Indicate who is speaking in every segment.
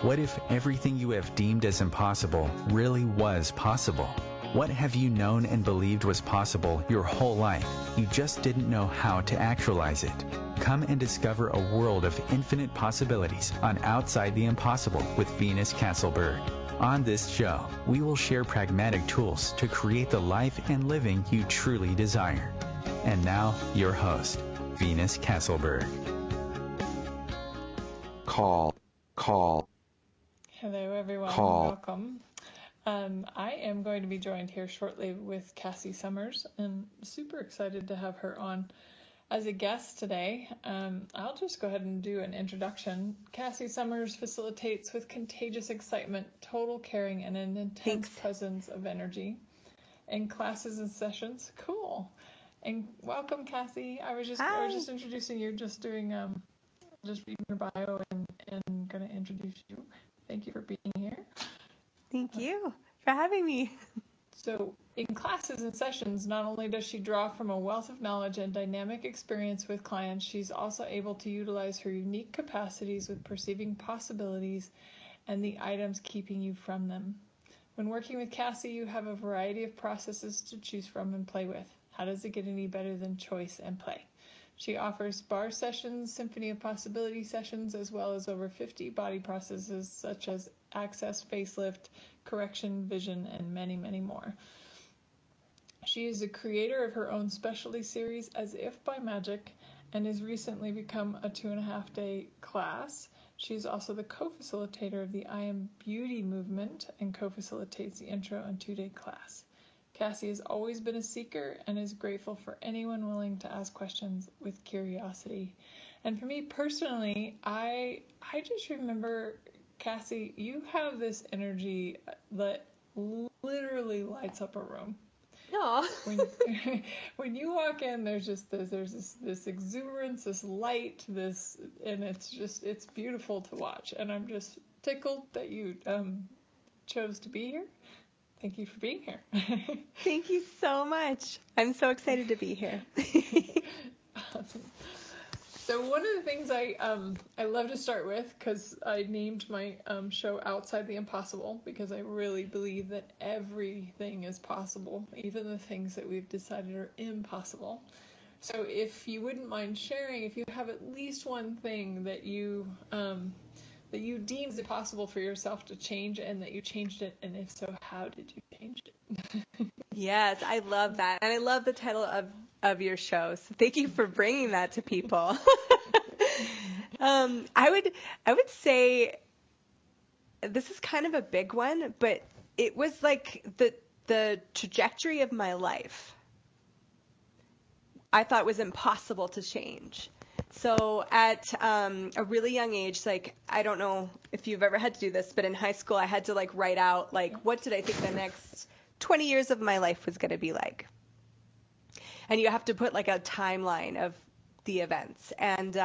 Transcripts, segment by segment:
Speaker 1: What if everything you have deemed as impossible really was possible? What have you known and believed was possible your whole life? You just didn't know how to actualize it. Come and discover a world of infinite possibilities on Outside the Impossible with Venus Kasselberg. On this show, we will share pragmatic tools to create the life and living you truly desire. And now, your host, Venus Kasselberg.
Speaker 2: Call.
Speaker 3: Hello, everyone. Welcome. I am going to be joined here shortly with Cassie Summers, and super excited to have her on as a guest today. I'll just go ahead and do an introduction. Cassie Summers facilitates with contagious excitement, total caring, and an intense presence of energy in classes and sessions. Cool. And welcome, Cassie. I was just introducing you, just doing just reading your bio and going to introduce you. Thank you for being here.
Speaker 4: Thank you for having me.
Speaker 3: So in classes and sessions, not only does she draw from a wealth of knowledge and dynamic experience with clients, she's also able to utilize her unique capacities with perceiving possibilities and the items keeping you from them. When working with Cassie, you have a variety of processes to choose from and play with. How does it get any better than choice and play? She offers bar sessions, Symphony of Possibility sessions, as well as over 50 body processes such as access, facelift, correction, vision, and many, many more. She is a creator of her own specialty series, As If by Magic, and has recently become a 2.5-day class. She's also the co-facilitator of the I Am Beauty movement and co-facilitates the intro and 2-day class. Cassie has always been a seeker and is grateful for anyone willing to ask questions with curiosity. And for me personally, I just remember, Cassie, you have this energy that literally lights up a room.
Speaker 4: No.
Speaker 3: When you walk in, there's this exuberance, this light, and it's beautiful to watch. And I'm just tickled that you chose to be here. Thank you for being here.
Speaker 4: Thank you so much. I'm so excited to be here.
Speaker 3: Awesome. So one of the things I love to start with, because I named my show Outside the Impossible, because I really believe that everything is possible, even the things that we've decided are impossible. So if you wouldn't mind sharing, if you have at least one thing that you deemed it possible for yourself to change and that you changed it, and if so, how did you change it?
Speaker 4: Yes, I love that. And I love the title of your show. So thank you for bringing that to people. I would say this is kind of a big one, but it was like the trajectory of my life I thought was impossible to change. So at a really young age, like, I don't know if you've ever had to do this, but in high school I had to like write out like what did I think the next 20 years of my life was going to be like. And you have to put like a timeline of the events. And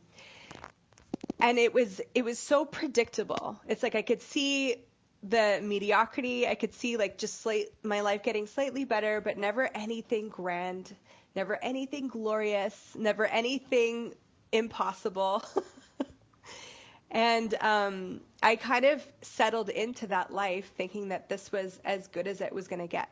Speaker 4: it was so predictable. It's like I could see the mediocrity. I could see like just my life getting slightly better, but never anything grand, never anything glorious, never anything impossible. And I kind of settled into that life thinking that this was as good as it was going to get.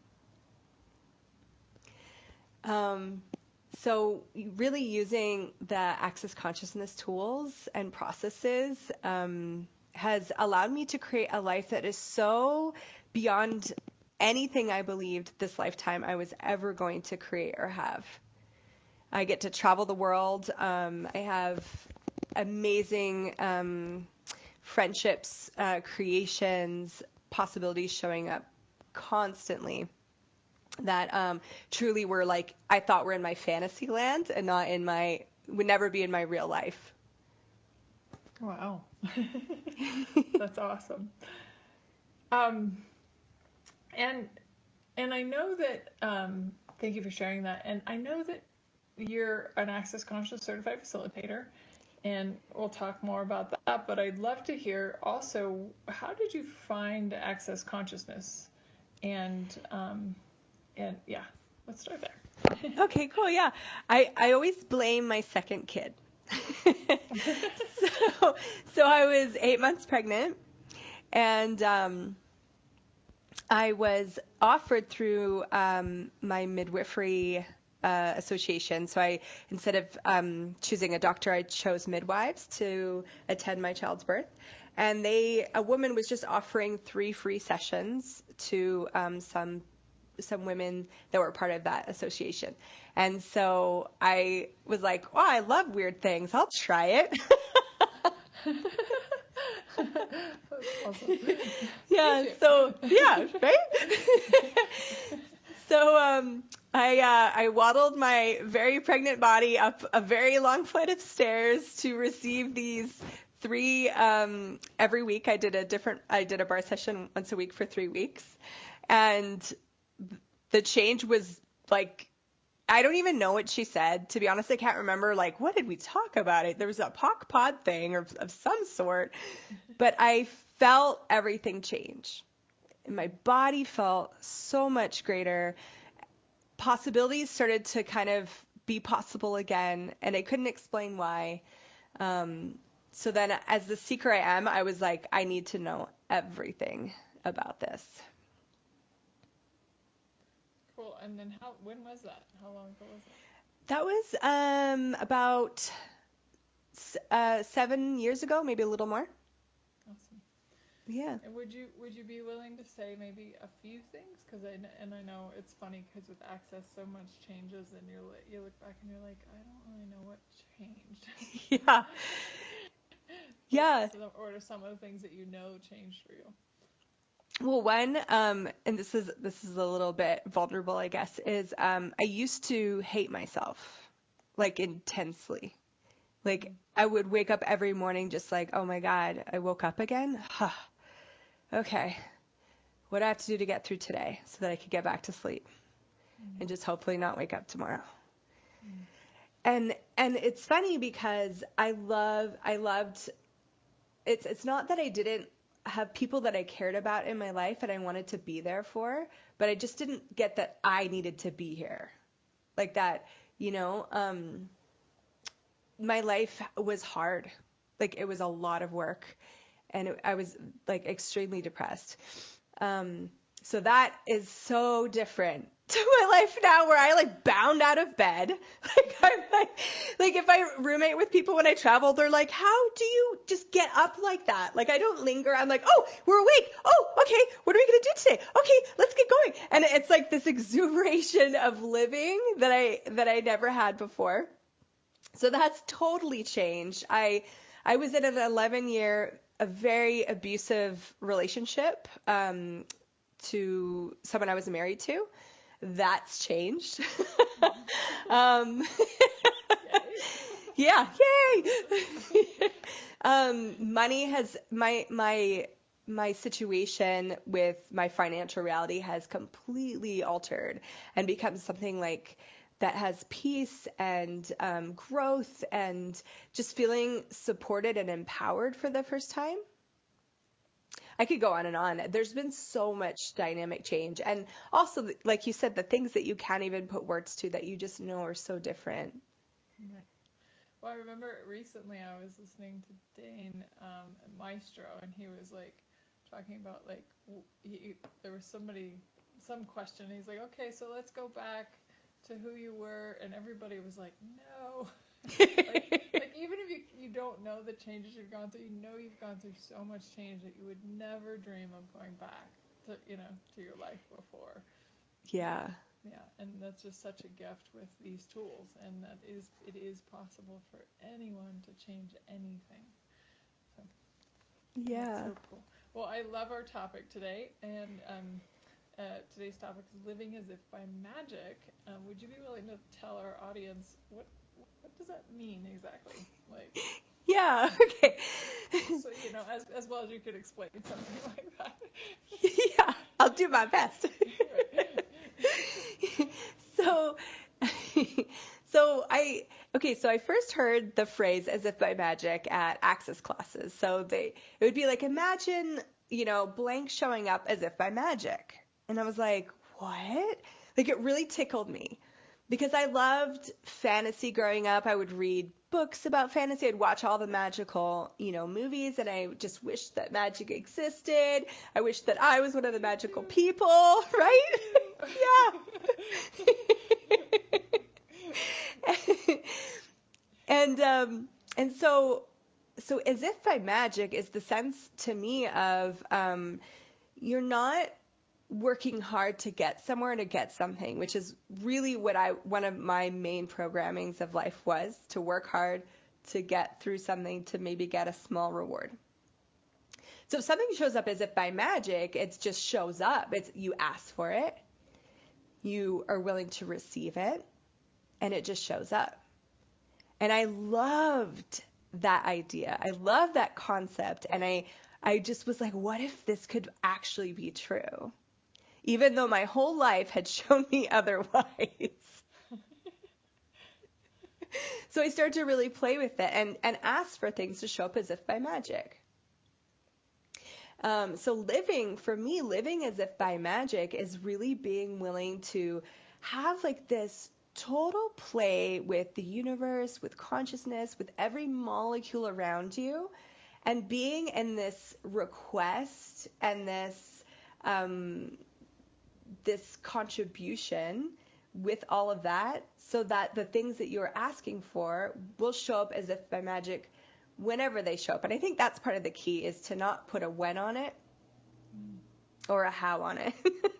Speaker 4: So really using the Access Consciousness tools and processes has allowed me to create a life that is so beyond anything I believed this lifetime I was ever going to create or have. I get to travel the world. I have amazing friendships, creations, possibilities showing up constantly that truly were like, I thought were in my fantasy land and not would never be in my real life.
Speaker 3: Wow. That's awesome. And I know that, thank you for sharing that. And I know that you're an Access Conscious certified facilitator, and we'll talk more about that, but I'd love to hear also, how did you find Access Consciousness? And yeah, let's start there.
Speaker 4: Okay, cool. Yeah. I always blame my second kid. So I was 8 months pregnant, and I was offered through my midwifery association. So instead of choosing a doctor, I chose midwives to attend my child's birth. And a woman was just offering 3 free sessions to some women that were part of that association. And so I was like, oh, I love weird things. I'll try it.
Speaker 3: That's awesome.
Speaker 4: Yeah. So yeah, right. So I waddled my very pregnant body up a very long flight of stairs to receive these 3 every week. I did a bar session once a week for 3 weeks, and the change was like, I don't even know what she said. To be honest, I can't remember, like, what did we talk about it? There was a POC pod thing or of some sort, but I felt everything change. And my body felt so much greater. Possibilities started to kind of be possible again, and I couldn't explain why. So then, as the seeker I am, I was like, I need to know everything about this.
Speaker 3: Cool. And then when was that? How long ago was it?
Speaker 4: That was about 7 years ago, maybe a little more.
Speaker 3: Awesome.
Speaker 4: Yeah.
Speaker 3: And would you be willing to say maybe a few things? Because I know it's funny because with Access so much changes, and you look back and you're like, I don't really know what changed.
Speaker 4: Yeah. Yeah.
Speaker 3: Or some of the things that you know changed for you.
Speaker 4: Well, one, and this is a little bit vulnerable, I guess, is I used to hate myself, like, intensely. Like, I would wake up every morning just like, oh my God, I woke up again? Okay. What do I have to do to get through today so that I could get back to sleep and just hopefully not wake up tomorrow? And it's funny because I loved, it's not that I didn't have people that I cared about in my life and I wanted to be there for, but I just didn't get that I needed to be here. Like that, my life was hard. Like, it was a lot of work, and I was like extremely depressed. So that is so different to my life now, where I like bound out of bed. Like, I'm like if I roommate with people when I travel, they're like, how do you just get up like that? Like, I don't linger. I'm like, oh, we're awake. Oh, okay. What are we going to do today? Okay, let's get going. And it's like this exuberation of living that I never had before. So that's totally changed. I was in an 11-year, a very abusive relationship to someone I was married to. That's changed. Yeah, yay! Money has my situation with my financial reality has completely altered and become something like that has peace and growth and just feeling supported and empowered for the first time. I could go on and on. There's been so much dynamic change. And also, like you said, the things that you can't even put words to that you just know are so different.
Speaker 3: Right. Well, I remember recently I was listening to Dane Maestro, and he was like talking about like there was some question. He's like, okay, so let's go back to who you were, and everybody was like, no. like even if you don't know the changes you've gone through, you've gone through so much change that you would never dream of going back to your life before.
Speaker 4: Yeah.
Speaker 3: Yeah, and that's just such a gift with these tools, and it is possible for anyone to change anything. So,
Speaker 4: yeah.
Speaker 3: That's so cool. Well, I love our topic today, and today's topic is living as if by magic. Would you be willing to tell our audience what does that mean exactly? Like.
Speaker 4: Yeah. Okay.
Speaker 3: So as well as you could explain something like that.
Speaker 4: Yeah, I'll do my best. So I first heard the phrase "as if by magic" at Access classes. So it would be like, imagine, blank showing up as if by magic. And I was like, what? Like, it really tickled me because I loved fantasy growing up. I would read books about fantasy. I'd watch all the magical, movies, and I just wished that magic existed. I wish that I was one of the magical people, right? Yeah. And so as if by magic is the sense to me of you're not working hard to get somewhere, to get something, which is really what one of my main programmings of life was, to work hard to get through something, to maybe get a small reward. So if something shows up as if by magic, it just shows up. It's you ask for it, you are willing to receive it, and it just shows up. And I loved that idea. I love that concept. And I just was like, what if this could actually be true? Even though my whole life had shown me otherwise. So I started to really play with it and ask for things to show up as if by magic. So living as if by magic is really being willing to have like this total play with the universe, with consciousness, with every molecule around you, and being in this request and this contribution with all of that, so that the things that you're asking for will show up as if by magic whenever they show up. And I think that's part of the key, is to not put a when on it or a how on it.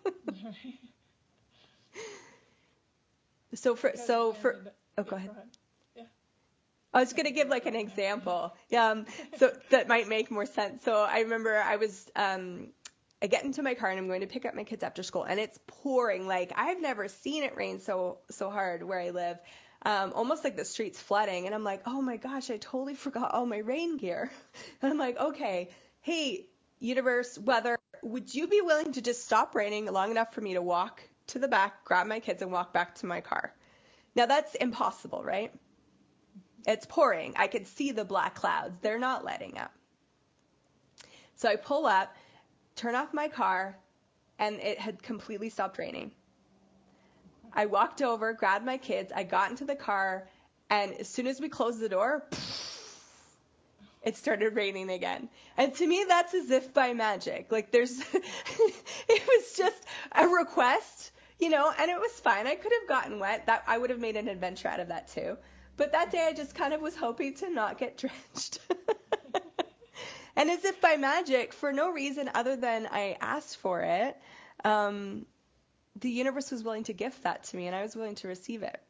Speaker 4: Go ahead. Yeah. I was going to give like an example. So that might make more sense. So I remember I get into my car and I'm going to pick up my kids after school, and it's pouring. Like, I've never seen it rain so hard where I live. Almost like the streets flooding. And I'm like, oh my gosh, I totally forgot all my rain gear. And I'm like, okay, hey, universe, weather, would you be willing to just stop raining long enough for me to walk to the back, grab my kids, and walk back to my car? Now that's impossible, right? It's pouring. I can see the black clouds. They're not letting up. So I pull up, turn off my car, and it had completely stopped raining. I walked over, grabbed my kids, I got into the car, and as soon as we closed the door, it started raining again. And to me, that's as if by magic. Like, it was just a request, and it was fine. I could have gotten wet. That I would have made an adventure out of that too. But that day I just kind of was hoping to not get drenched. And as if by magic, for no reason other than I asked for it, the universe was willing to gift that to me, and I was willing to receive it.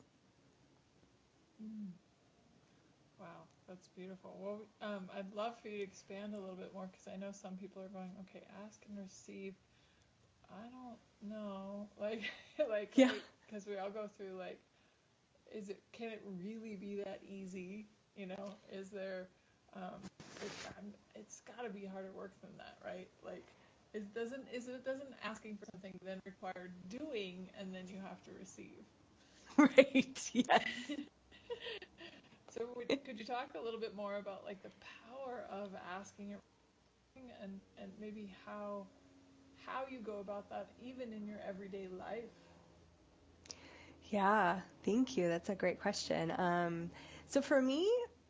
Speaker 3: Wow, that's beautiful. Well, I'd love for you to expand a little bit more, because I know some people are going, okay, ask and receive. I don't know,
Speaker 4: yeah,
Speaker 3: because we all go through can it really be that easy? Is there? It's got to be harder work than that, right? Like, doesn't asking for something then require doing, and then you have to receive?
Speaker 4: Right. Yes.
Speaker 3: So could you talk a little bit more about like the power of asking and maybe how you go about that even in your everyday life?
Speaker 4: Yeah, thank you. That's a great question. So for me,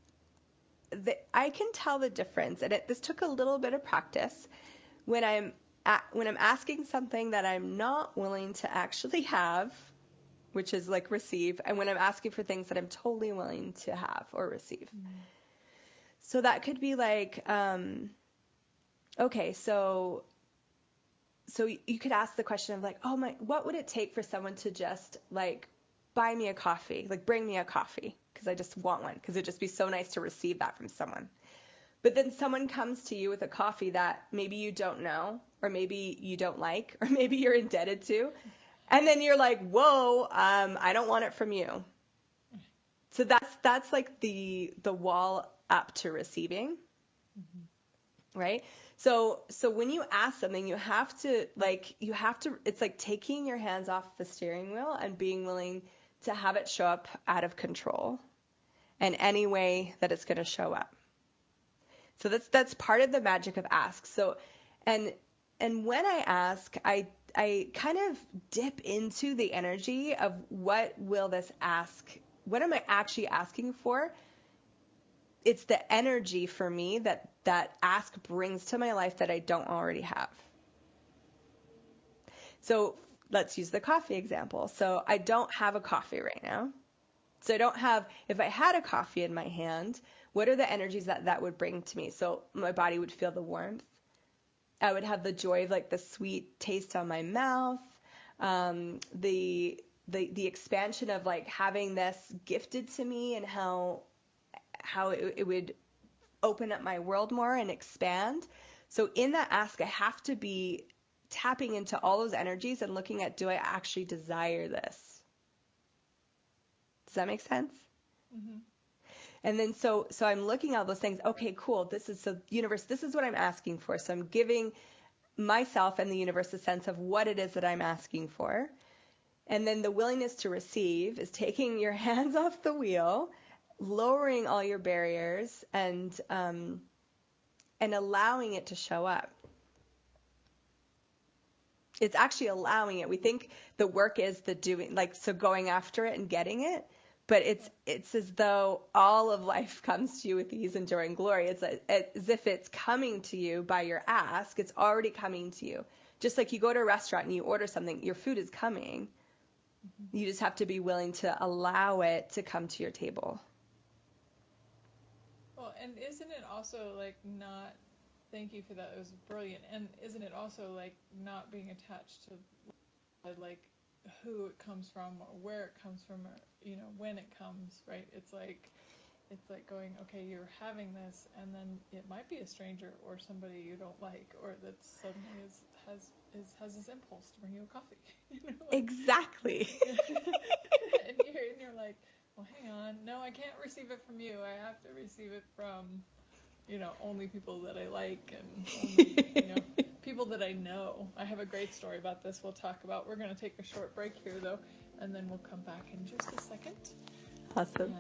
Speaker 4: I can tell the difference, and this took a little bit of practice, when I'm asking something that I'm not willing to actually have, which is like receive, and when I'm asking for things that I'm totally willing to have or receive. Mm-hmm. So that could be like, okay, so you could ask the question of like, what would it take for someone to just like buy me a coffee, like bring me a coffee, because I just want one, because it'd just be so nice to receive that from someone. But then someone comes to you with a coffee that maybe you don't know, or maybe you don't like, or maybe you're indebted to, and then you're like, whoa, I don't want it from you. So that's like the wall up to receiving, mm-hmm. Right? So when you ask something, you have to, it's like taking your hands off the steering wheel and being willing to have it show up out of control in any way that it's going to show up. So that's part of the magic of ask. So, and when I ask, I I kind of dip into the energy of what will this ask, what am I actually asking for? It's the energy for me that ask brings to my life that I don't already have. So let's use the coffee example. So I don't have a coffee right now. So I don't have, if I had a coffee in my hand, what are the energies that would bring to me? So my body would feel the warmth. I would have the joy of like the sweet taste on my mouth, the expansion of like having this gifted to me and how it would open up my world more and expand. So in that ask, I have to be tapping into all those energies and looking at, do I actually desire this? Does that make sense? Mm-hmm. And then so I'm looking at all those things. Okay, cool. Universe, this is what I'm asking for. So I'm giving myself and the universe a sense of what it is that I'm asking for. And then the willingness to receive is taking your hands off the wheel, lowering all your barriers, and allowing it to show up. It's actually allowing it. We think the work is the doing, like, so going after it and getting it. But it's as though all of life comes to you with ease and joy and glory. It's as if it's coming to you by your ask. It's already coming to you. Just like you go to a restaurant and you order something, your food is coming. Mm-hmm. You just have to be willing to allow it to come to your table.
Speaker 3: Well, and isn't it also like not, thank you for that, it was brilliant. And isn't it also like not being attached to like who it comes from or where it comes from or, you know, when it comes, right? It's like going, okay, you're having this, and then it might be a stranger or somebody you don't like, or that suddenly has this impulse to bring you a coffee. You know, like,
Speaker 4: exactly.
Speaker 3: and you're like, well, hang on, no, I can't receive it from you. I have to receive it from, you know, only people that I like and only, you know, people that I know. I have a great story about this we'll talk about. We're going to take a short break here, though, and then we'll come back in just a second.
Speaker 4: Awesome.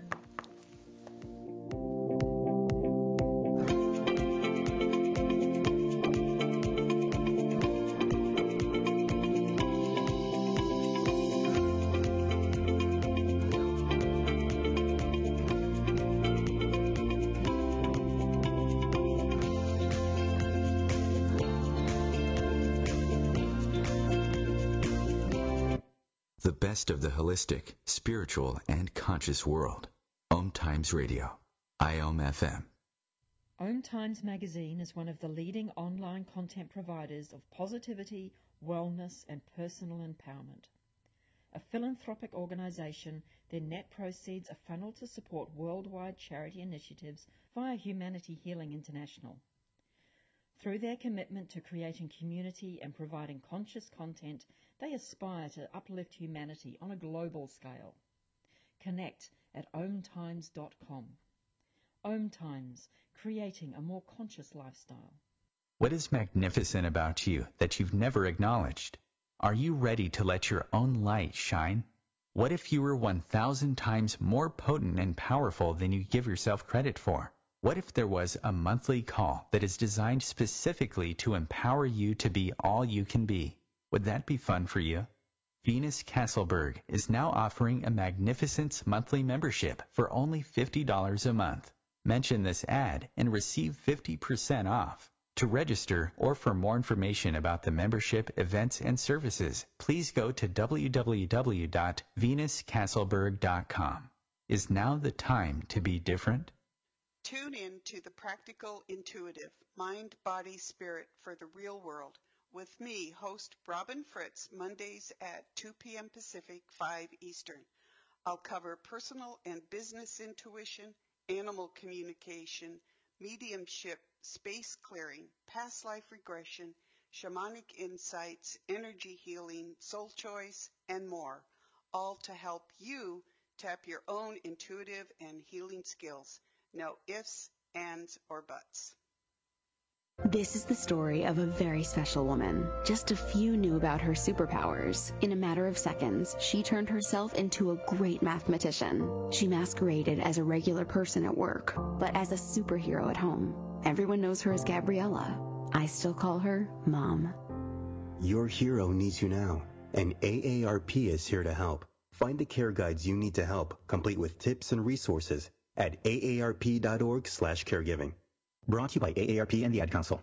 Speaker 1: The best of the holistic, spiritual, and conscious world. Om Times Radio. IOM FM.
Speaker 2: Om Times Magazine is one of the leading online content providers of positivity, wellness, and personal empowerment. A philanthropic organization, their net proceeds are funneled to support worldwide charity initiatives via Humanity Healing International. Through their commitment to creating community and providing conscious content, they aspire to uplift humanity on a global scale. Connect at omtimes.com. Om Times, creating a more conscious lifestyle.
Speaker 1: What is magnificent about you that you've never acknowledged? Are you ready to let your own light shine? What if you were 1,000 times more potent and powerful than you give yourself credit for? What if there was a monthly call that is designed specifically to empower you to be all you can be? Would that be fun for you? Venus Castleberg is now offering a Magnificence monthly membership for only $50 a month. Mention this ad and receive 50% off. To register or for more information about the membership, events, and services, please go to www.venuscastleberg.com. Is now the time to be different?
Speaker 5: Tune in to The Practical Intuitive, Mind, Body, Spirit for the Real World with me, host Robin Fritz, Mondays at 2 p.m. Pacific, 5 Eastern. I'll cover personal and business intuition, animal communication, mediumship, space clearing, past life regression, shamanic insights, energy healing, soul choice, and more, all to help you tap your own intuitive and healing skills. No ifs, ands, or buts.
Speaker 6: This is the story of a very special woman. Just a few knew about her superpowers. In a matter of seconds, she turned herself into a great mathematician. She masqueraded as a regular person at work, but as a superhero at home. Everyone knows her as Gabriella. I still call her Mom.
Speaker 7: Your hero needs you now, and AARP is here to help. Find the care guides you need to help, complete with tips and resources at aarp.org/caregiving. Brought to you by AARP and the Ad Council.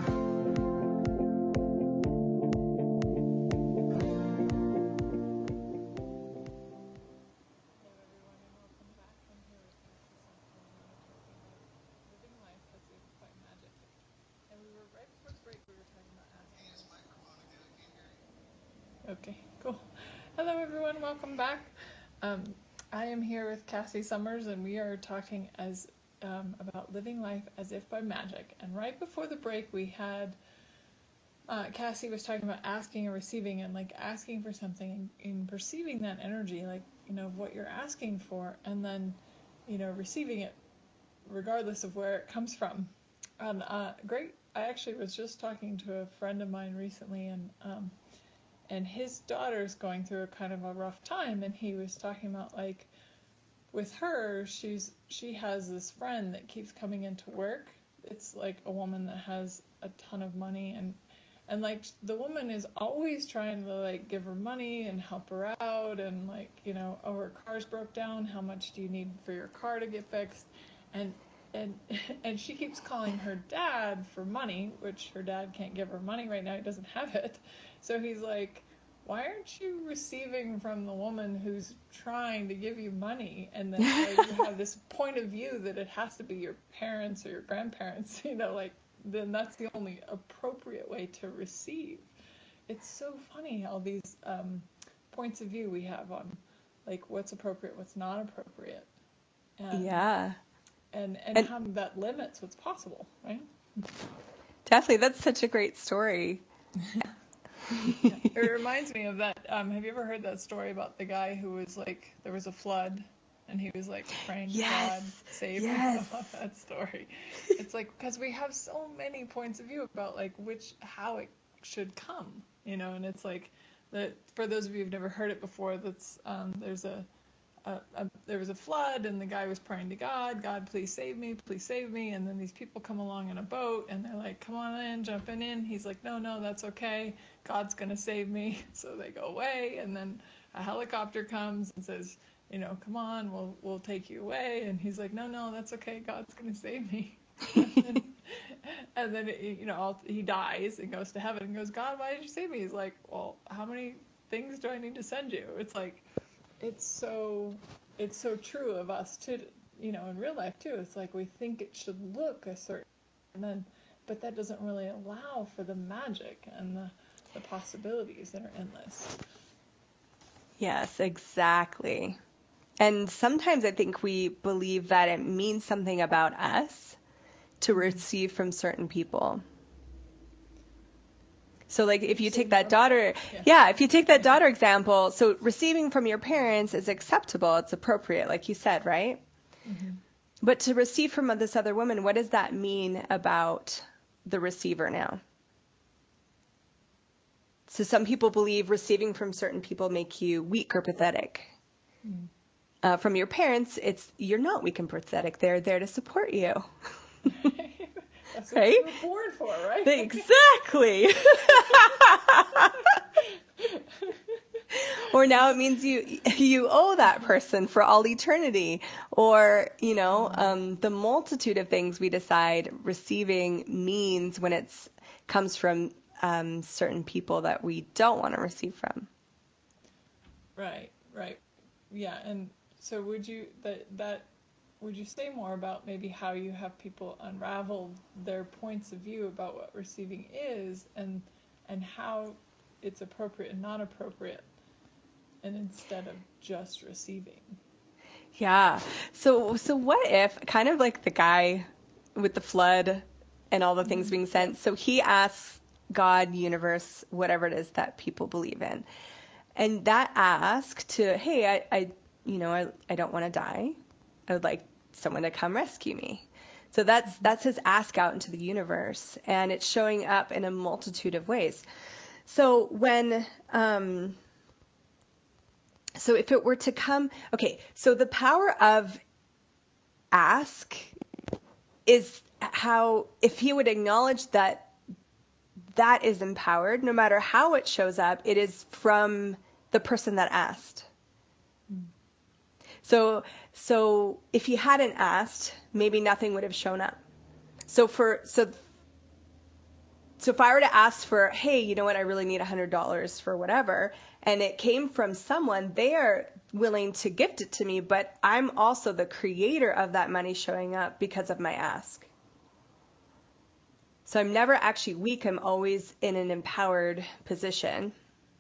Speaker 3: Okay, cool. Hello everyone, welcome back. I am here with Cassie Summers, and we are talking about living life as if by magic. And right before the break, we had Cassie was talking about asking and receiving, and like asking for something and perceiving that energy, like, you know, what you're asking for, and then, you know, receiving it regardless of where it comes from. And great. I actually was just talking to a friend of mine recently, and his daughter's going through a kind of a rough time, and he was talking about, like, with her, she has this friend that keeps coming into work. It's like a woman that has a ton of money, and like the woman is always trying to like give her money and help her out, and like, you know, oh, her car's broke down, how much do you need for your car to get fixed? And she keeps calling her dad for money, which her dad can't give her money right now, he doesn't have it. So he's like, why aren't you receiving from the woman who's trying to give you money? And then like, you have this point of view that it has to be your parents or your grandparents, you know, like, then that's the only appropriate way to receive. It's so funny how these points of view we have on like what's appropriate, what's not appropriate.
Speaker 4: Yeah.
Speaker 3: And how that limits what's possible, right?
Speaker 4: Definitely. That's such a great story.
Speaker 3: Yeah. It reminds me of that. Have you ever heard that story about the guy who was like, there was a flood and he was like praying to God, save me? I love that story. It's like, because we have so many points of view about like how it should come, you know, and it's like that for those of you who've never heard it before, that's there was a flood and the guy was praying to God, please save me, and then these people come along in a boat and they're like, come on in, jumping in. He's like, no, that's okay, God's gonna save me. So they go away, and then a helicopter comes and says, you know, come on, we'll take you away. And he's like, no, that's okay, God's gonna save me. and then you know, he dies and goes to heaven and goes, God, why did you save me? He's like, well, how many things do I need to send you? It's like, it's so true of us too, you know, in real life too. It's like we think it should look a certain, but that doesn't really allow for the magic and the possibilities that are endless.
Speaker 4: Yes, exactly. And sometimes I think we believe that it means something about us to receive from certain people. So like if you take that daughter, if you take that daughter example, so receiving from your parents is acceptable, it's appropriate, like you said, right? Mm-hmm. But to receive from this other woman, what does that mean about the receiver now? So some people believe receiving from certain people make you weak or pathetic. Mm. From your parents, you're not weak and pathetic. They're there to support you.
Speaker 3: That's what you were born for, right?
Speaker 4: Exactly. Or now it means you owe that person for all eternity. Or, you know, the multitude of things we decide receiving means when it comes from certain people that we don't want to receive from.
Speaker 3: Right. Yeah, and so would you say more about maybe how you have people unravel their points of view about what receiving is and how it's appropriate and not appropriate, and instead of just receiving?
Speaker 4: Yeah. So what if, kind of like the guy with the flood and all the things being sent, so he asks God, universe, whatever it is that people believe in, and that ask to, hey, I don't want to die. I would like someone to come rescue me. So that's his ask out into the universe, and it's showing up in a multitude of ways. So when so if it were to come, okay, so the power of ask is how, if he would acknowledge that that is empowered. No matter how it shows up, it is from the person that asked. So if you hadn't asked, maybe nothing would have shown up. So if I were to ask for, hey, you know what, I really need $100 for whatever, and it came from someone, they are willing to gift it to me, but I'm also the creator of that money showing up because of my ask. So I'm never actually weak. I'm always in an empowered position.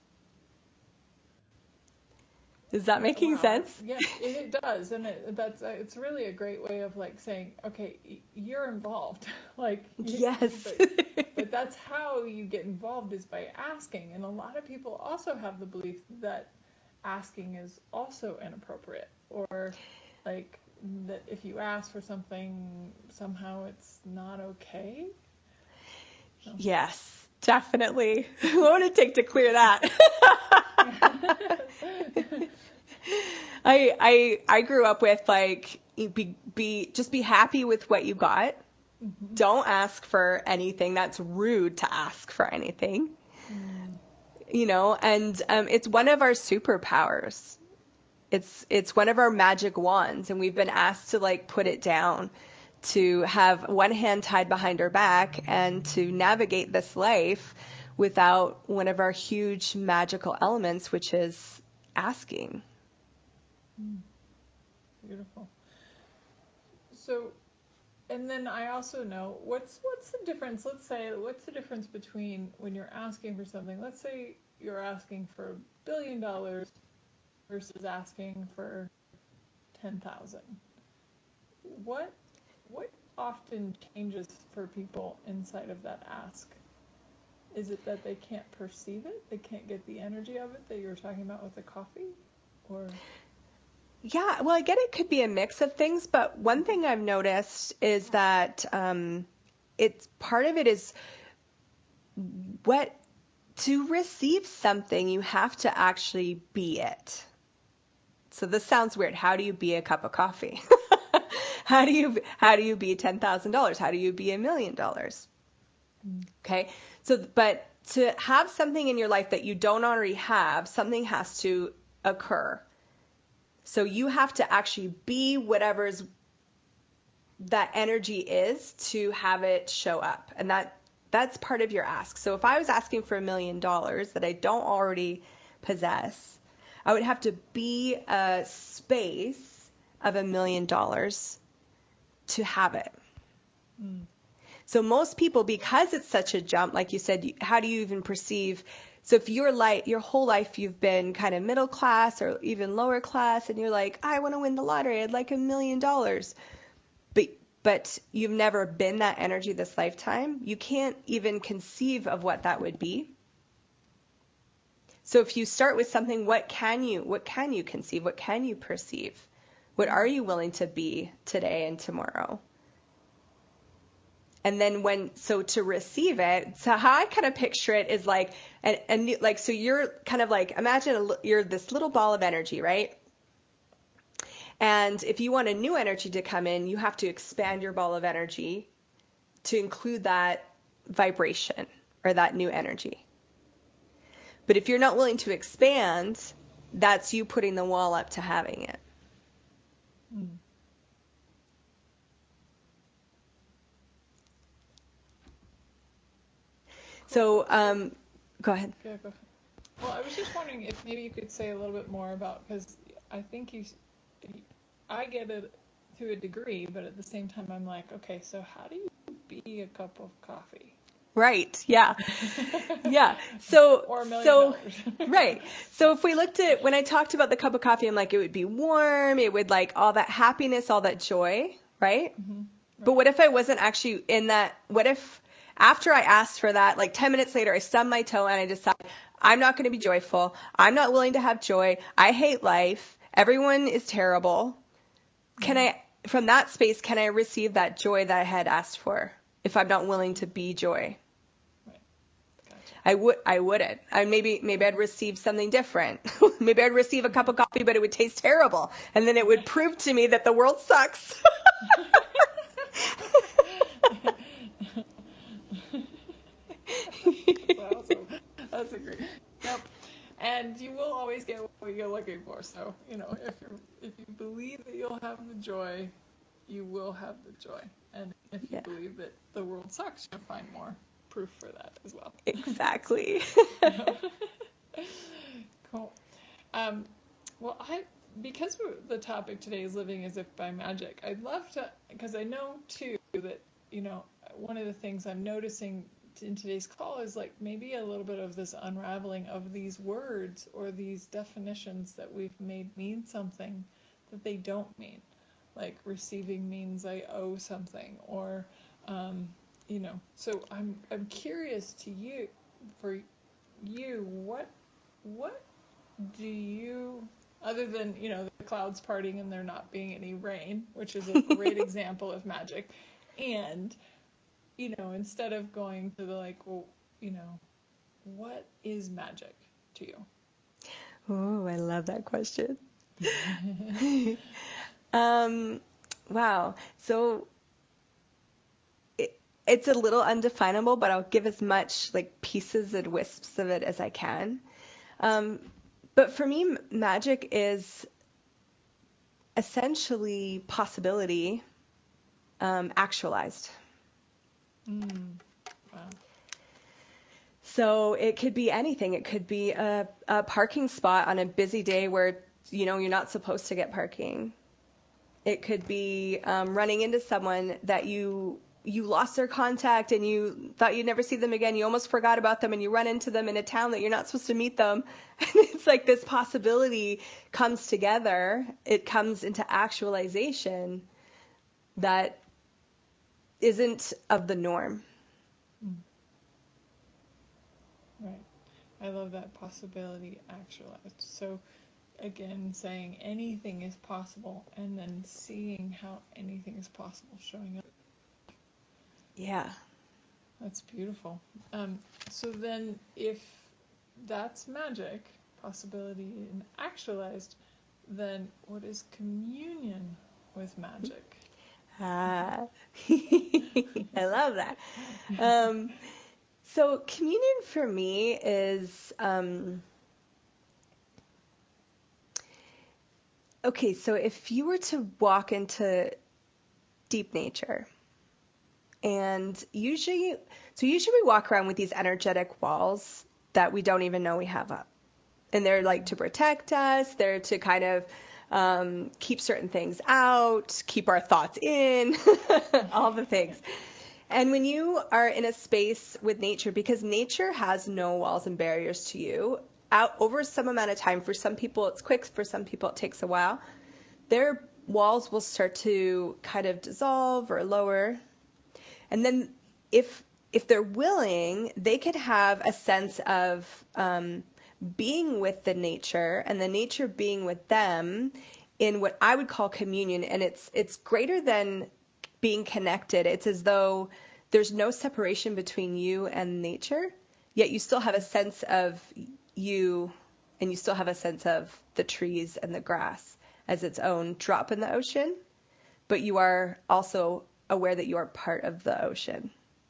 Speaker 4: Is that making sense?
Speaker 3: Yes, it does, and it's really a great way of like saying, okay, you're involved, like
Speaker 4: yes.
Speaker 3: but that's how you get involved, is by asking. And a lot of people also have the belief that asking is also inappropriate, or like that if you ask for something, somehow it's not okay. So.
Speaker 4: Yes, definitely. What would it take to clear that? I grew up with like be happy with what you got. Mm-hmm. Don't ask for anything. That's rude to ask for anything. You know, and it's one of our superpowers. It's one of our magic wands, and we've been asked to like put it down, to have one hand tied behind our back and to navigate this life without one of our huge magical elements, which is asking.
Speaker 3: Beautiful. So, and then I also know what's the difference? Let's say, what's the difference between when you're asking for something? Let's say you're asking for $1 billion versus asking for 10,000. What often changes for people inside of that ask? Is it that they can't perceive it? They can't get the energy of it that you were talking about with the coffee? Or...
Speaker 4: Yeah, well, I get it could be a mix of things, but one thing I've noticed is that it's part of it is to receive something, you have to actually be it. So this sounds weird. How do you be a cup of coffee? How do you be $10,000? How do you be $1 million? Okay. So, but to have something in your life that you don't already have, something has to occur. So you have to actually be whatever's that energy is to have it show up. And that's part of your ask. So if I was asking for $1 million that I don't already possess, I would have to be a space of $1 million to have it. So most people, because it's such a jump, like you said, how do you even perceive? So if your whole life you've been kind of middle class or even lower class, and you're like, I want to win the lottery, I'd like $1 million. But you've never been that energy this lifetime, you can't even conceive of what that would be. So if you start with something, what can you conceive? What can you perceive? What are you willing to be today and tomorrow? And then to receive it, so how I kind of picture it is like, so you're kind of like, imagine you're this little ball of energy, right? And if you want a new energy to come in, you have to expand your ball of energy to include that vibration or that new energy. But if you're not willing to expand, that's you putting the wall up to having it. So, go ahead.
Speaker 3: Yeah, go ahead. Well, I was just wondering if maybe you could say a little bit more about, because I think I get it to a degree, but at the same time I'm like, okay, so how do you be a cup of coffee?
Speaker 4: Right. Yeah. Yeah. So,
Speaker 3: or $1 million.
Speaker 4: Right. So if we looked at, when I talked about the cup of coffee, I'm like, it would be warm. It would like all that happiness, all that joy. Right. Mm-hmm. Right. But what if I wasn't actually in that? What if after I asked for that, like 10 minutes later, I stubbed my toe and I decided I'm not going to be joyful. I'm not willing to have joy. I hate life. Everyone is terrible. From that space, can I receive that joy that I had asked for if I'm not willing to be joy?
Speaker 3: Right. Gotcha.
Speaker 4: I wouldn't. Maybe I'd receive something different. Maybe I'd receive a cup of coffee, but it would taste terrible. And then it would prove to me that the world sucks.
Speaker 3: That's a great. Yep. And you will always get what you're looking for. So, if you believe that you'll have the joy, you will have the joy. And if you believe that the world sucks, you'll find more proof for that as well.
Speaker 4: Exactly.
Speaker 3: Cool. Well, because the topic today is living as if by magic, I'd love to, because I know too that, one of the things I'm noticing in today's call is like maybe a little bit of this unraveling of these words or these definitions that we've made mean something that they don't mean. Like receiving means I owe something, or, so I'm curious for you, what do you, other than, the clouds parting and there not being any rain, which is a great example of magic, and, instead of going to the what is magic to you?
Speaker 4: Oh, I love that question. Wow. So it's a little undefinable, but I'll give as much pieces and wisps of it as I can. But for me, magic is essentially possibility actualized.
Speaker 3: Wow.
Speaker 4: So it could be anything. It could be a parking spot on a busy day where, you're not supposed to get parking. It could be running into someone that you lost their contact and you thought you'd never see them again. You almost forgot about them and you run into them in a town that you're not supposed to meet them. And it's like this possibility comes together. It comes into actualization that isn't of the norm.
Speaker 3: Right. I love that possibility actualized. So again, saying anything is possible and then seeing how anything is possible showing up.
Speaker 4: Yeah.
Speaker 3: That's beautiful. So then if that's magic, possibility and actualized, then what is communion with magic?
Speaker 4: I love that. So communion for me is, okay, so if you were to walk into deep nature, and usually we walk around with these energetic walls that we don't even know we have up. And they're to protect us, they're to kind of keep certain things out, keep our thoughts in, all the things. And when you are in a space with nature, because nature has no walls and barriers to you, out over some amount of time, for some people it's quick, for some people it takes a while, their walls will start to kind of dissolve or lower. And then if they're willing, they could have a sense of being with the nature and the nature being with them in what I would call communion. And it's greater than being connected. It's as though there's no separation between you and nature, yet you still have a sense of you, and you still have a sense of the trees and the grass as its own drop in the ocean, but you are also aware that you are part of the ocean.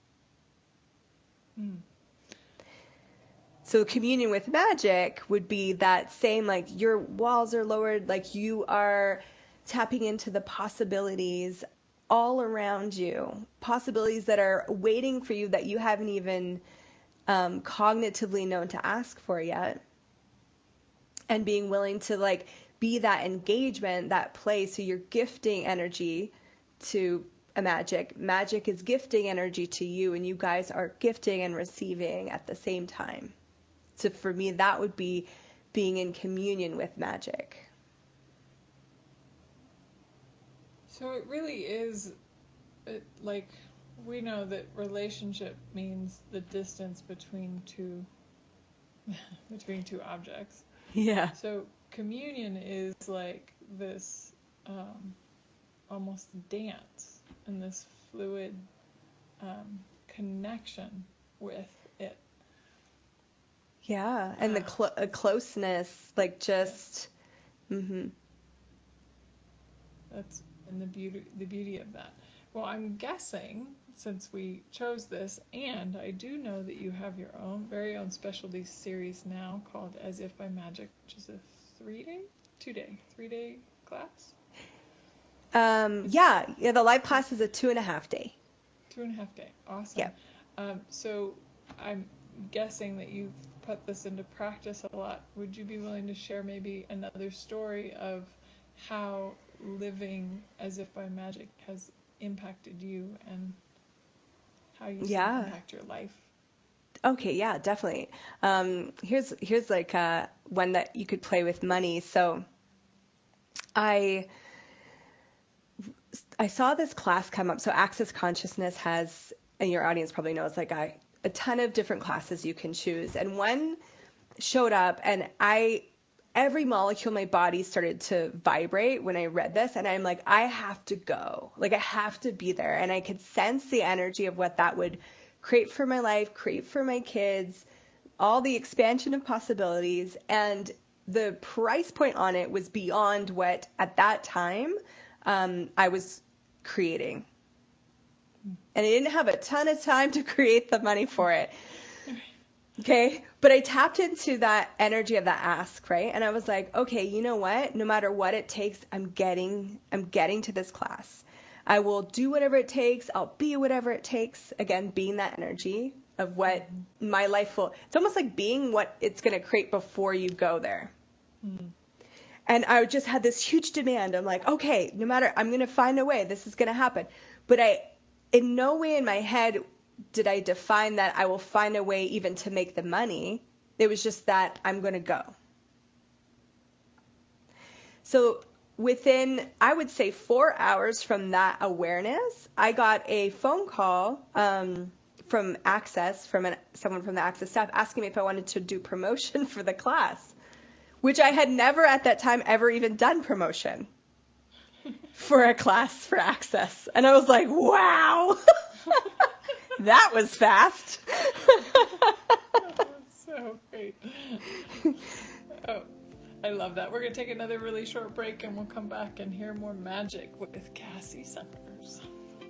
Speaker 4: So communion with magic would be that same, your walls are lowered, you are tapping into the possibilities all around you, possibilities that are waiting for you that you haven't even cognitively known to ask for yet, and being willing to be that engagement, that play. So you're gifting energy to a magic. Magic is gifting energy to you, and you guys are gifting and receiving at the same time. So for me, that would be being in communion with magic.
Speaker 3: So it really is, we know that relationship means the distance between two objects.
Speaker 4: Yeah.
Speaker 3: So communion is this almost dance and this fluid connection with it.
Speaker 4: Yeah, and the closeness, just. Mm-hmm.
Speaker 3: That's and the beauty of that. Well, I'm guessing since we chose this, and I do know that you have your very own specialty series now called As If by Magic, which is a 3-day class.
Speaker 4: Yeah, the live class is a 2.5 day.
Speaker 3: 2.5 day, awesome.
Speaker 4: Yeah.
Speaker 3: So I'm guessing that you've put this into practice a lot. Would you be willing to share maybe another story of how living As If by Magic has impacted you and how you see it impact your life?
Speaker 4: Okay, yeah, definitely. Here's like one that you could play with money. So I saw this class come up. So Access Consciousness has, and your audience probably knows, like a ton of different classes you can choose. And one showed up, and every molecule in my body started to vibrate when I read this. And I'm like, I have to go. Like, I have to be there. And I could sense the energy of what that would create for my life, create for my kids, all the expansion of possibilities. And the price point on it was beyond what, at that time, I was creating. And I didn't have a ton of time to create the money for it. Okay. But I tapped into that energy of that ask, right? And I was like, okay, you know what? No matter what it takes, I'm getting to this class. I will do whatever it takes. I'll be whatever it takes. Again, being that energy of what my life will, it's almost like being what it's going to create before you go there. Mm-hmm. And I just had this huge demand. I'm like, okay, no matter, I'm going to find a way. This is going to happen. But in no way in my head did I define that I will find a way even to make the money. It was just that I'm going to go. So within, I would say, 4 hours from that awareness, I got a phone call from Access, someone from the Access staff, asking me if I wanted to do promotion for the class, which I had never at that time ever even done promotion for a class for Access. And I was like, wow, that was fast.
Speaker 3: That's so great. Oh, I love that. We're going to take another really short break and we'll come back and hear more magic with Cassie Summers.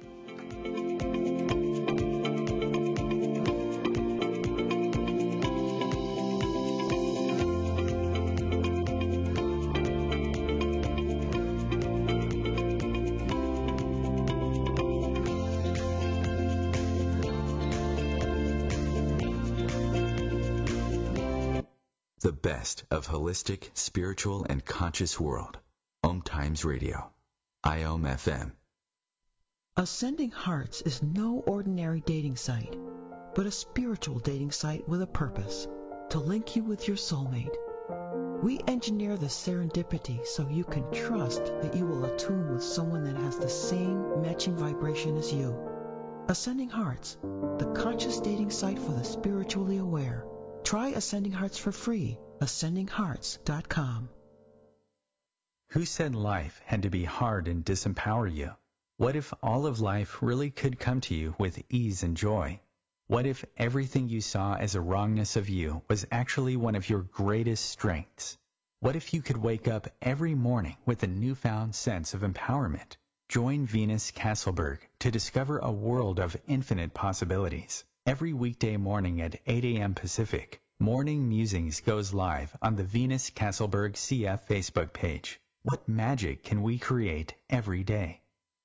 Speaker 1: The best of holistic, spiritual, and conscious world. Om Times Radio. IOM FM.
Speaker 8: Ascending Hearts is no ordinary dating site, but a spiritual dating site with a purpose, to link you with your soulmate. We engineer the serendipity so you can trust that you will attune with someone that has the same matching vibration as you. Ascending Hearts, the conscious dating site for the spiritually aware. Try Ascending Hearts for free. AscendingHearts.com.
Speaker 1: Who said life had to be hard and disempower you? What if all of life really could come to you with ease and joy? What if everything you saw as a wrongness of you was actually one of your greatest strengths? What if you could wake up every morning with a newfound sense of empowerment? Join Venus Kasselberg to discover a world of infinite possibilities. Every weekday morning at 8 a.m. Pacific, Morning Musings goes live on the Venus Kasselberg CF Facebook page. What magic can we create every day?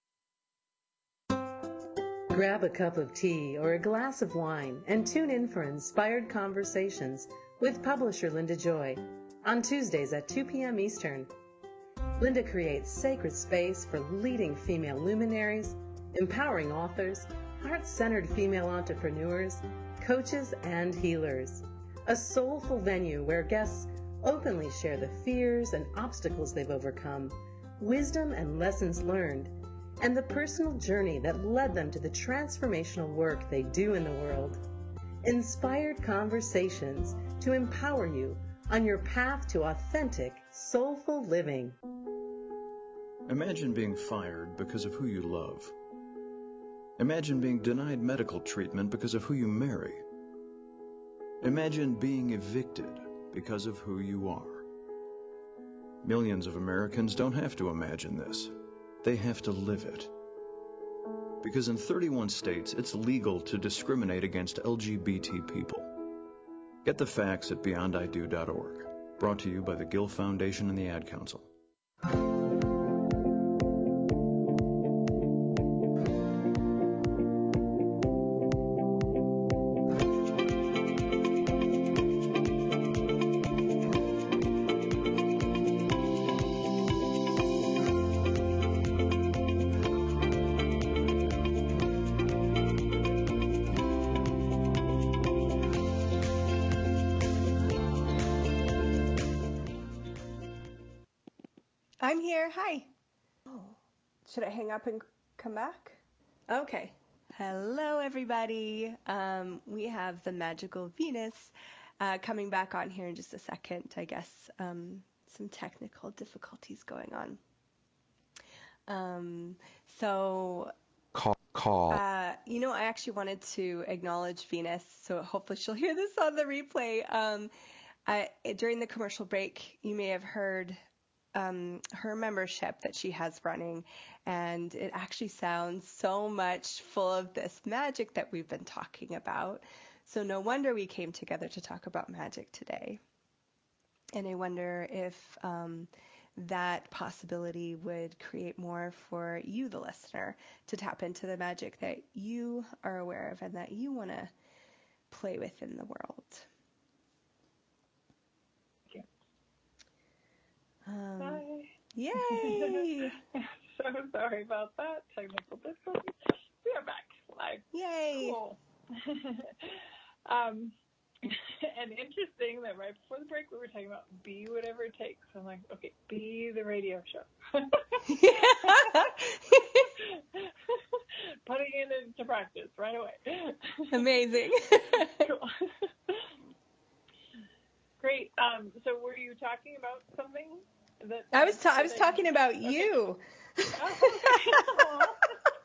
Speaker 9: Grab a cup of tea or a glass of wine and tune in for Inspired Conversations with publisher Linda Joy on Tuesdays at 2 p.m. Eastern. Linda creates sacred space for leading female luminaries, empowering authors, heart-centered female entrepreneurs, coaches, and healers. A soulful venue where guests openly share the fears and obstacles they've overcome, wisdom and lessons learned, and the personal journey that led them to the transformational work they do in the world. Inspired Conversations to empower you on your path to authentic, soulful living.
Speaker 10: Imagine being fired because of who you love. Imagine being denied medical treatment because of who you marry. Imagine being evicted because of who you are. Millions of Americans don't have to imagine this. They have to live it. Because in 31 states, it's legal to discriminate against LGBT people. Get the facts at beyondido.org. Brought to you by the Gill Foundation and the Ad Council.
Speaker 4: I'm here. Hi. Oh, should I hang up and come back? Okay. Hello, everybody. We have the magical Venus coming back on here in just a second. I guess some technical difficulties going on.
Speaker 11: Call.
Speaker 4: I actually wanted to acknowledge Venus, so hopefully she'll hear this on the replay. During the commercial break, you may have heard her membership that she has running, and it actually sounds so much full of this magic that we've been talking about. So no wonder we came together to talk about magic today. And I wonder if that possibility would create more for you, the listener, to tap into the magic that you are aware of and that you want to play with in the world.
Speaker 3: Bye.
Speaker 4: Yay!
Speaker 3: So sorry about that. Technical difficulty. We are back live.
Speaker 4: Yay!
Speaker 3: Cool. And interesting that right before the break we were talking about be whatever it takes. I'm like, okay, be the radio show. Putting it into practice right away.
Speaker 4: Amazing.
Speaker 3: Cool. Great. So were you talking about something?
Speaker 4: I was talking about
Speaker 3: okay.
Speaker 4: you.
Speaker 3: Oh, okay.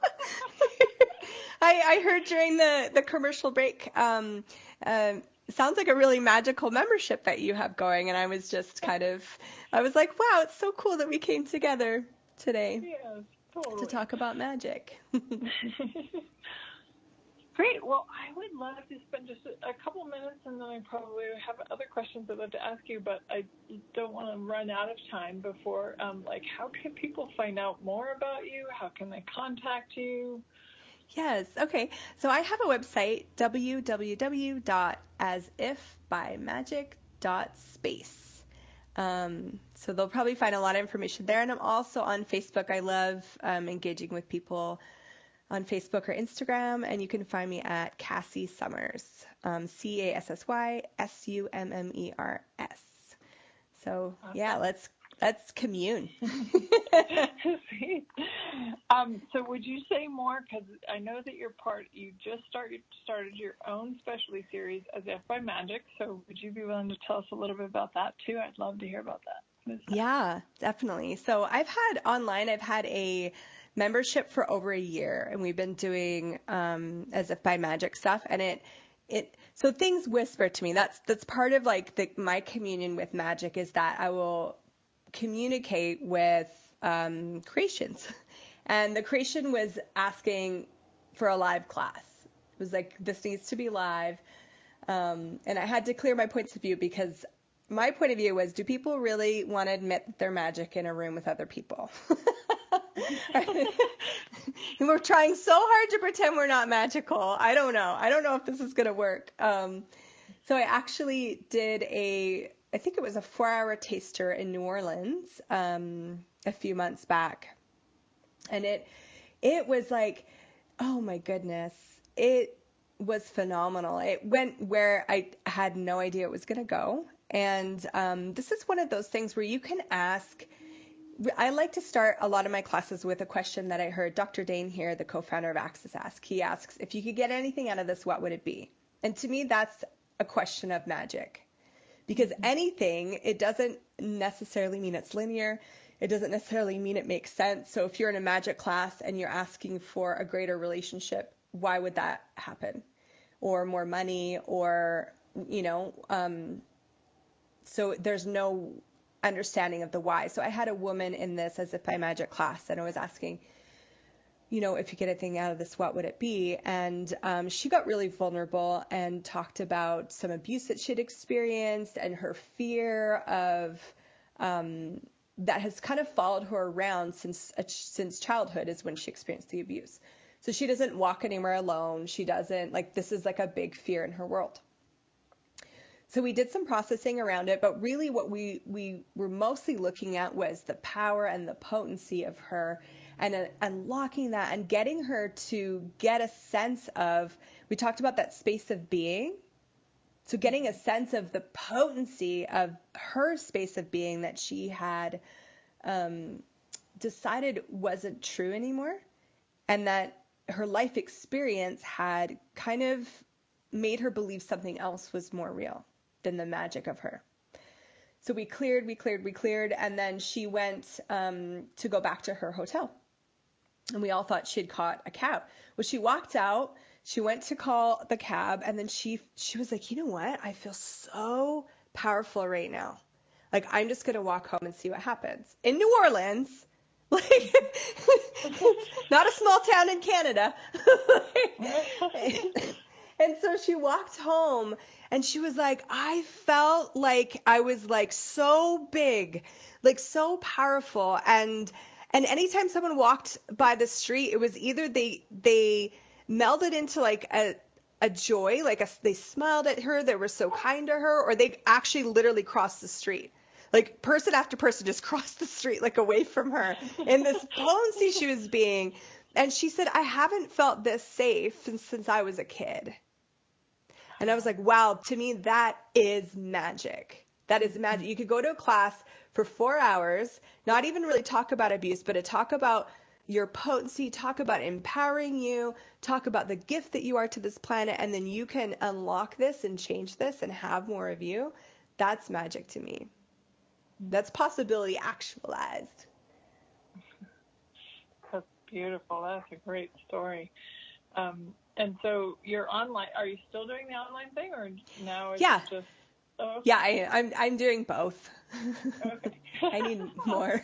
Speaker 4: I heard during the commercial break, sounds like a really magical membership that you have going, and I was just I was like, wow, it's so cool that we came together today
Speaker 3: totally.
Speaker 4: to talk about magic.
Speaker 3: Great. Well, I would love to spend just a couple minutes, and then I probably have other questions I'd love to ask you, but I don't want to run out of time before, how can people find out more about you? How can they contact you?
Speaker 4: Yes. Okay. So I have a website, www.asifbymagic.space. So they'll probably find a lot of information there. And I'm also on Facebook. I love engaging with people on Facebook or Instagram, and you can find me at Cassie Summers, CassysSummers. So awesome. Yeah, let's commune.
Speaker 3: Sweet. So would you say more, because I know that you just started your own specialty series, As If by Magic, so would you be willing to tell us a little bit about that too? I'd love to hear about that.
Speaker 4: Yeah, definitely. So I've had a membership for over a year, and we've been doing As If by Magic stuff, and so things whisper to me. That's part of my communion with magic, is that I will communicate with creations, and the creation was asking for a live class. It was like, this needs to be live, and I had to clear my points of view, because my point of view was, do people really want to admit that they're magic in a room with other people? We're trying so hard to pretend we're not magical. I don't know if this is going to work. So I actually did I think it was a 4-hour taster in New Orleans a few months back. And it was like, oh my goodness, it was phenomenal. It went where I had no idea it was going to go. And this is one of those things where you can ask. I like to start a lot of my classes with a question that I heard Dr. Dane here, the co-founder of Access, ask. He asks, if you could get anything out of this, what would it be? And to me, that's a question of magic. Because anything, it doesn't necessarily mean it's linear. It doesn't necessarily mean it makes sense. So if you're in a magic class and you're asking for a greater relationship, why would that happen? Or more money, or, so there's no understanding of the why. So I had a woman in this As If by Magic class, and I was asking, if you get a thing out of this, what would it be? And she got really vulnerable and talked about some abuse that she'd experienced and her fear of that has kind of followed her around since childhood is when she experienced the abuse. So she doesn't walk anywhere alone. She doesn't, this is a big fear in her world. So we did some processing around it, but really what we were mostly looking at was the power and the potency of her, and unlocking that and getting her to get a sense of, we talked about that space of being. So getting a sense of the potency of her space of being that she had decided wasn't true anymore, and that her life experience had kind of made her believe something else was more real than the magic of her. So we cleared, and then she went to go back to her hotel. And we all thought she'd caught a cab. Well, she walked out, she went to call the cab, and then she was like, you know what? I feel so powerful right now. I'm just going to walk home and see what happens. In New Orleans, not a small town in Canada. And so she walked home, and she was like, I felt like I was so big, so powerful. And anytime someone walked by the street, it was either they melded into a joy, they smiled at her, they were so kind to her, or they actually literally crossed the street. Person after person just crossed the street, away from her in this potency she was being. And she said, I haven't felt this safe since I was a kid. And I was like, wow, to me, that is magic. That is magic. You could go to a class for 4 hours, not even really talk about abuse, but to talk about your potency, talk about empowering you, talk about the gift that you are to this planet, and then you can unlock this and change this and have more of you. That's magic to me. That's possibility actualized.
Speaker 3: That's beautiful. That's a great story. And so you're online. Are you still doing the online thing, or now it's just? Oh, okay.
Speaker 4: Yeah, I'm doing both.
Speaker 3: Okay.
Speaker 4: I need more.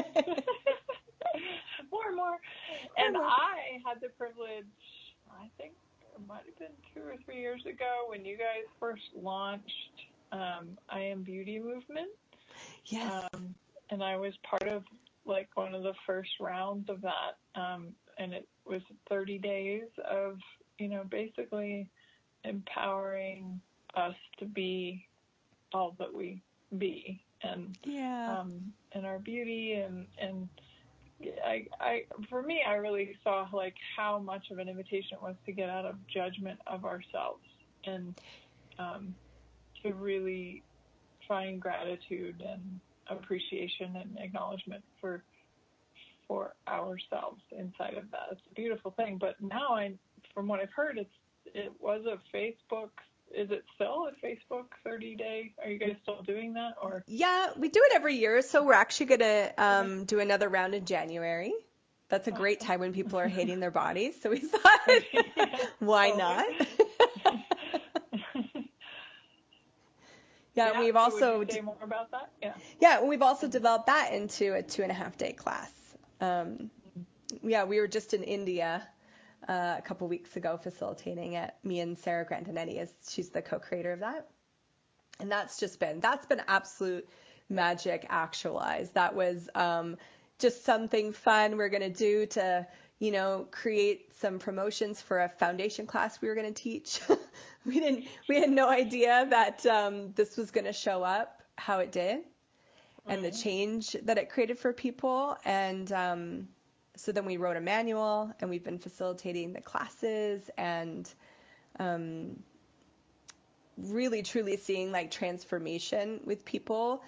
Speaker 3: more. And I had the privilege, I think it might have been 2 or 3 years ago, when you guys first launched I Am Beauty movement.
Speaker 4: Yes.
Speaker 3: And I was part of one of the first rounds of that. And it was 30 days of, basically empowering us to be all that we be, and and our beauty, and for me, I really saw how much of an invitation it was to get out of judgment of ourselves, and to really find gratitude and appreciation and acknowledgement for ourselves inside of that. It's a beautiful thing. But now, from what I've heard, it was a Facebook. Is it still a Facebook 30-day? Are you guys still doing that? Or
Speaker 4: yeah, we do it every year. So we're actually going to do another round in January. That's a great time when people are hating their bodies. So we thought, why not? Yeah, we've also.
Speaker 3: Would you say more about that?
Speaker 4: Yeah, we've also developed that into a 2.5-day class. We were just in India a couple weeks ago facilitating it. Me and Sarah Grandinetti, she's the co-creator of that. And that's been absolute magic actualized. That was just something fun we're going to do to, create some promotions for a foundation class we were going to teach. We had no idea that this was going to show up how it did, and the change that it created for people. And so then we wrote a manual, and we've been facilitating the classes, and really truly seeing transformation with people.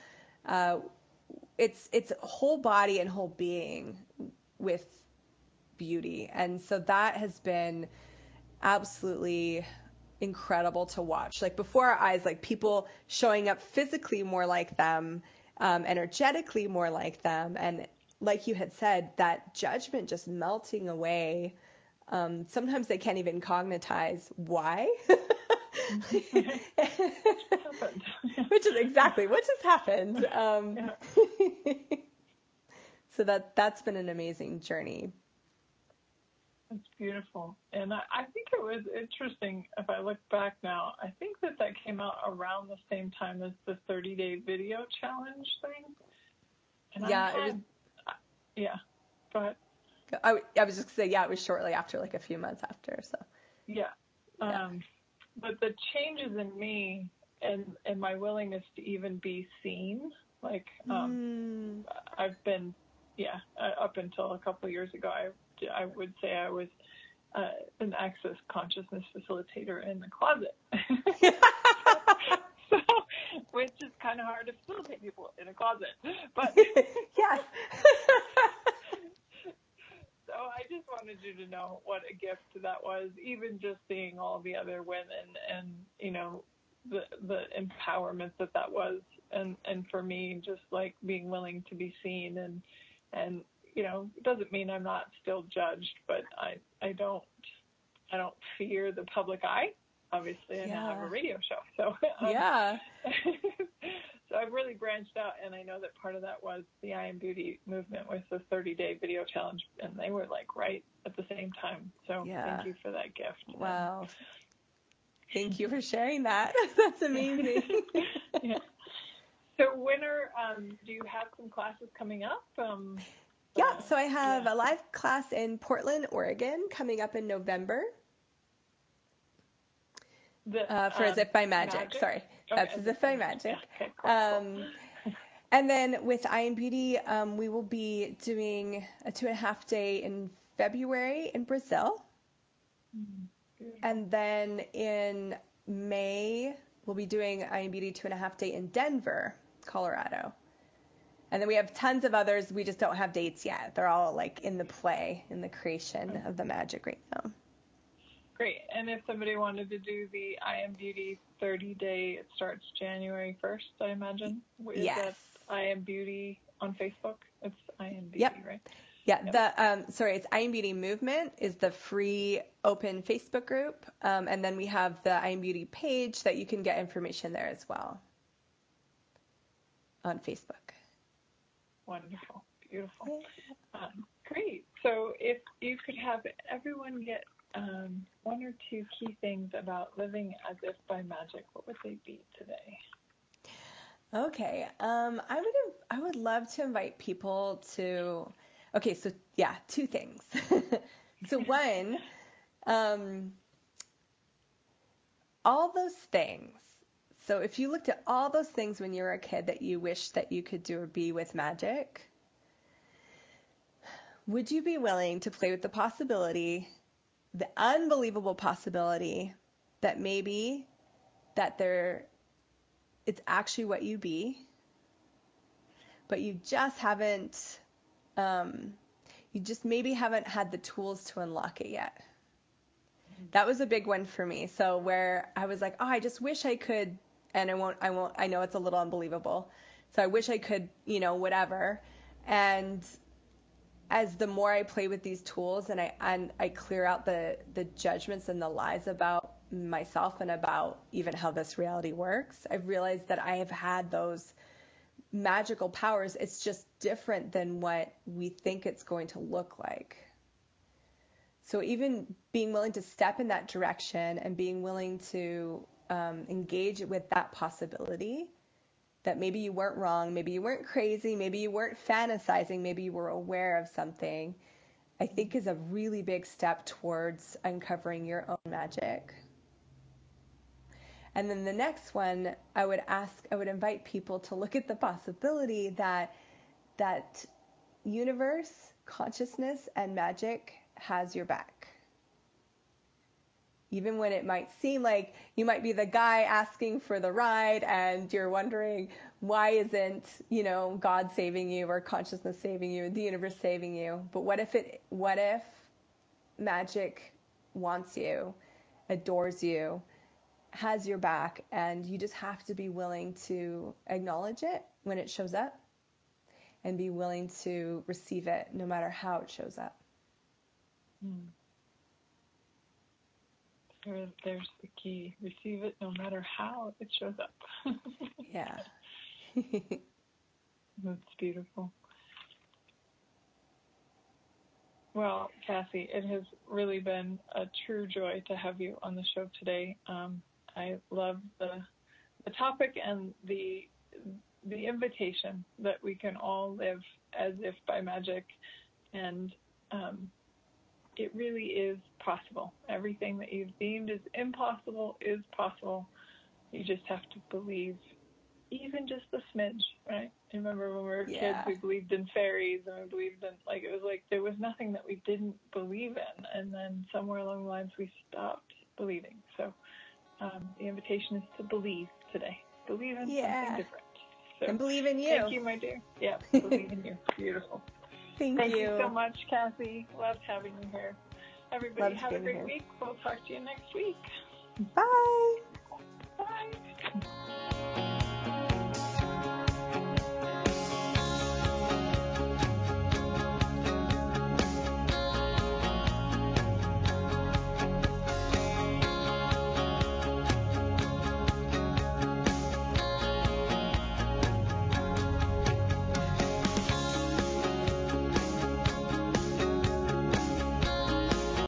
Speaker 4: It's whole body and whole being with beauty. And so that has been absolutely incredible to watch. Before our eyes, people showing up physically more like them, energetically more like them. And like you had said, that judgment just melting away. Sometimes they can't even cognitize why. Which is exactly what just happened. So that's been an amazing journey.
Speaker 3: It's beautiful. And I think it was interesting, if I look back now, I think that came out around the same time as the 30-day video challenge thing. And yeah, go ahead.
Speaker 4: I was just going to say, it was shortly after, like a few months after, so.
Speaker 3: Yeah. But the changes in me and my willingness to even be seen, like, I've been, up until a couple of years ago, I would say I was an access consciousness facilitator in the closet. So, which is kind of hard to facilitate people in a closet. But
Speaker 4: yes.
Speaker 3: So I just wanted you to know what a gift that was, even just seeing all the other women and, you know, the empowerment that was. And for me, just like being willing to be seen and, you know, it doesn't mean I'm not still judged, but I don't fear the public eye. Obviously, I now have a radio show. So, so I've really branched out, and I know that part of that was the I Am Beauty movement with the 30-day video challenge, and they were like right at the same time. So thank you for that gift.
Speaker 4: Wow. Thank you for sharing that. That's amazing.
Speaker 3: Yeah. So when do you have some classes coming up?
Speaker 4: So I have a live class in Portland, Oregon coming up in November. For As If by Magic. Sorry. That's As If by Magic.
Speaker 3: Okay, cool.
Speaker 4: And then with I Am Beauty, we will be doing a 2.5-day in February in Brazil. And then in May, we'll be doing I Am Beauty 2.5-day in Denver, Colorado. And then we have tons of others. We just don't have dates yet. They're all like in the play, in the creation of the magic right now.
Speaker 3: Great. And if somebody wanted to do the I Am Beauty 30-day, it starts January 1st, I imagine.
Speaker 4: Yes.
Speaker 3: That I Am Beauty on Facebook? It's I Am Beauty, right?
Speaker 4: Yeah. Yep. It's I Am Beauty Movement is the free open Facebook group. And then we have the I Am Beauty page that you can get information there as well on Facebook.
Speaker 3: Wonderful. Beautiful. Great. So if you could have everyone get one or two key things about living as if by magic, what would they be today?
Speaker 4: Okay. I would love to invite people to. Okay, so two things. So one, all those things. So if you looked at all those things when you were a kid that you wish that you could do or be with magic, would you be willing to play with the possibility, the unbelievable possibility that maybe it's actually what you be, but you just haven't, you just maybe haven't had the tools to unlock it yet. That was a big one for me. So where I was like, I just wish I could, and I know it's a little unbelievable. So I wish I could, whatever. And as the more I play with these tools and I clear out the judgments and the lies about myself and about even how this reality works, I've realized that I have had those magical powers. It's just different than what we think it's going to look like. So even being willing to step in that direction and being willing to engage with that possibility that maybe you weren't wrong, maybe you weren't crazy, maybe you weren't fantasizing, maybe you were aware of something, I think is a really big step towards uncovering your own magic. And then the next one, I would invite people to look at the possibility that universe, consciousness, and magic has your back. Even when it might seem like you might be the guy asking for the ride and you're wondering, why isn't, God saving you or consciousness saving you, the universe saving you? But what if magic wants you, adores you, has your back, and you just have to be willing to acknowledge it when it shows up and be willing to receive it no matter how it shows up.
Speaker 3: There's the key. Receive it no matter how it shows up.
Speaker 4: Yeah.
Speaker 3: That's beautiful. Well, Kathy, it has really been a true joy to have you on the show today. I love the topic and the invitation that we can all live as if by magic, and it really is possible. Everything that you've deemed as impossible is possible. You just have to believe, even just a smidge, right? I remember when we were kids, we believed in fairies, and we believed in, it was like there was nothing that we didn't believe in, and then somewhere along the lines we stopped believing. So the invitation is to believe today. Believe in something different. So,
Speaker 4: and believe in you.
Speaker 3: Thank you, my dear. Yeah, believe in you. Beautiful. Thank you so much, Kathy. Loved having you here. Everybody, have a great week. We'll talk to you next week.
Speaker 4: Bye.